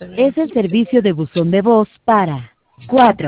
Es el servicio de buzón de voz para 4